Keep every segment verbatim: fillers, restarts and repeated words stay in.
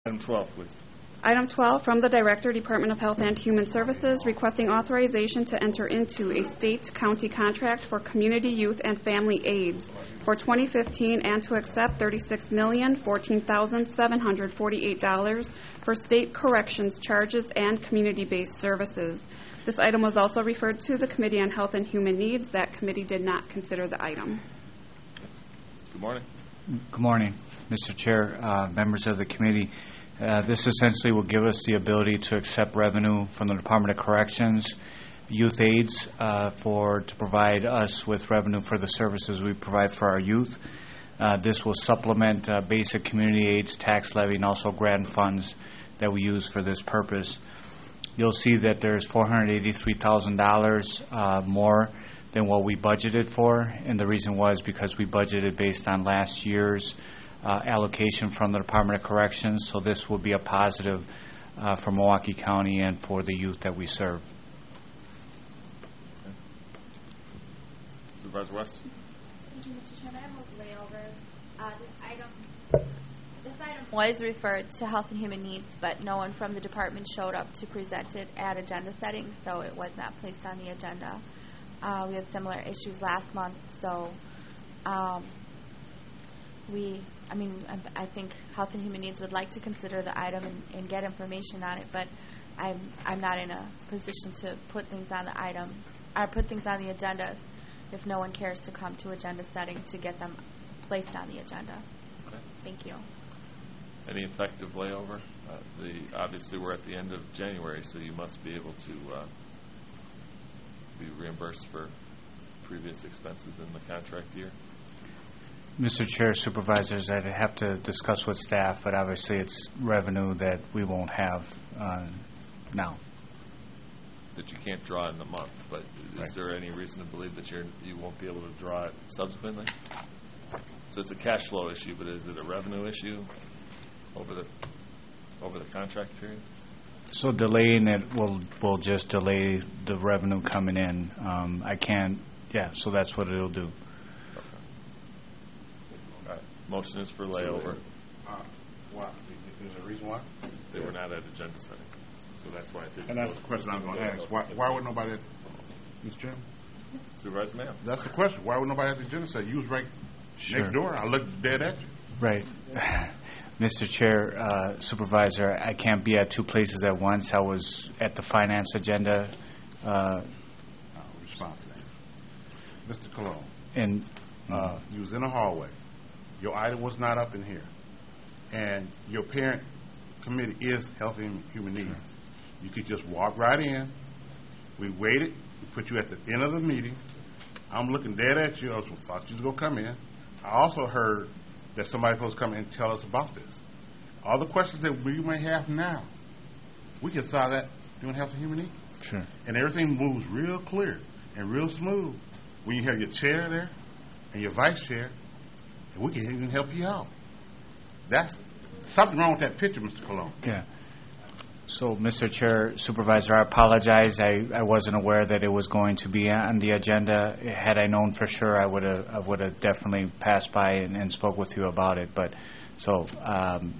Item twelve, please. Item twelve, from the Director, Department of Health and Human Services, requesting authorization to enter into a state-county contract for community youth and family aids for twenty fifteen and to accept thirty-six million fourteen thousand seven hundred forty-eight dollars for state corrections charges and community-based services. This item was also referred to the Committee on Health and Human Needs. That committee did not consider the item. Good morning. Good morning, Mister Chair, uh, members of the committee. Uh, this essentially will give us the ability to accept revenue from the Department of Corrections, youth aids, uh, for to provide us with revenue for the services we provide for our youth. Uh, this will supplement uh, basic community aids, tax levy, and also grant funds that we use for this purpose. You'll see that there's four hundred eighty-three thousand dollars uh, more than what we budgeted for, and the reason was because we budgeted based on last year's Uh, allocation from the Department of Corrections, so this will be a positive uh, for Milwaukee County and for the youth that we serve. Okay. Supervisor West. Thank you, Mister Chairman. I have a layover. Uh, this item, this item was referred to Health and Human Needs, but no one from the department showed up to present it at agenda setting, so it was not placed on the agenda. Uh, we had similar issues last month, so um, we. I mean, I think Health and Human Needs would like to consider the item and, and get information on it, but I'm I'm not in a position to put things on the item or put things on the agenda if no one cares to come to agenda setting to get them placed on the agenda. Okay. Thank you. Any effective layover? Uh, the obviously we're at the end of January, so you must be able to uh, be reimbursed for previous expenses in the contract year. Mister Chair, Supervisors, I'd have to discuss with staff, but obviously it's revenue that we won't have uh, now. That you can't draw in the month, but is Right. there any reason to believe that you're, you won't be able to draw it subsequently? So it's a cash flow issue, but is it a revenue issue over the over the contract period? So delaying it will will just delay the revenue coming in. Um, I can't, yeah, so that's what it'll do. Motion is for layover. Uh, why? Is there a reason why? They were not at agenda setting, so that's why it didn't. And that's the question I was going to ask. Why, why would nobody, Mister Chairman? Supervisor Mayo. That's the question. Why would nobody at the agenda say, you was right Sure. next door, I looked dead at you? Right. Mister Chair, uh, Supervisor, I can't be at two places at once. I was at the finance agenda. Uh, I'll respond to that. Mister Colon, and uh, you was in a hallway. Your item was not up in here. And your parent committee is Health and Human Needs. Sure. You could just walk right in. We waited. We put you at the end of the meeting. I'm looking dead at you. I was, thought you was going to come in. I also heard that somebody was supposed to come and tell us about this. All the questions that we may have now, we can solve that doing Health and Human Needs. Sure. And everything moves real clear and real smooth when you have your chair there and your vice chair. And we can even help you out. That's something wrong with that picture, Mister Colon. Yeah. So, Mister Chair, Supervisor, I apologize. I, I wasn't aware that it was going to be on the agenda. Had I known for sure, I would have I would have definitely passed by and, and spoke with you about it. But so um,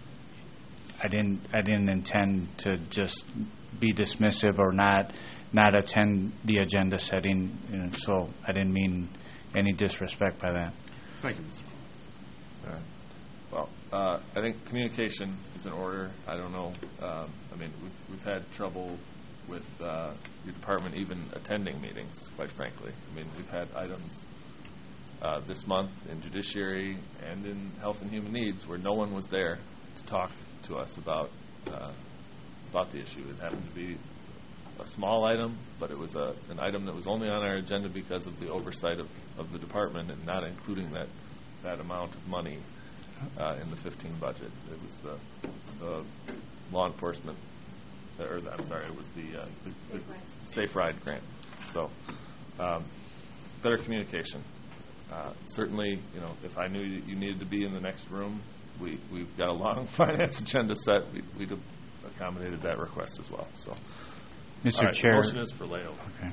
I didn't I didn't intend to just be dismissive or not not attend the agenda setting. You know, so I didn't mean any disrespect by that. Thank you, Mister All right. Well, uh, I think communication is in order. I don't know. Um, I mean, we've, we've had trouble with uh, your department even attending meetings, quite frankly. I mean, we've had items uh, this month in Judiciary and in Health and Human Needs where no one was there to talk to us about uh, about the issue. It happened to be a small item, but it was a, an item that was only on our agenda because of the oversight of, of the department and not including that that amount of money uh, in the fifteen budget. It was the, the law enforcement, or the, I'm sorry, it was the, uh, the, the Safe Ride grant. So um, better communication. Uh, certainly, you know, if I knew you needed to be in the next room, we, we've got a long finance agenda set. We, we'd have accommodated that request as well. So, Mister right, Chair. the motion is for layover. Okay.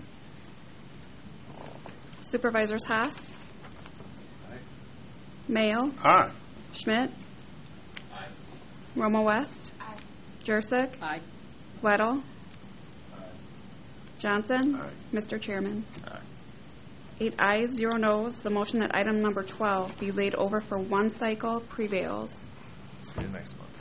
Supervisors Haas, Mayo, Aye. Schmidt, Romo West. Aye. Jurassic. Aye. Weddle. Johnson. Aye. Mister Chairman. Aye. Eight ayes, zero noes. The motion that item number twelve be laid over for one cycle prevails. See you next month.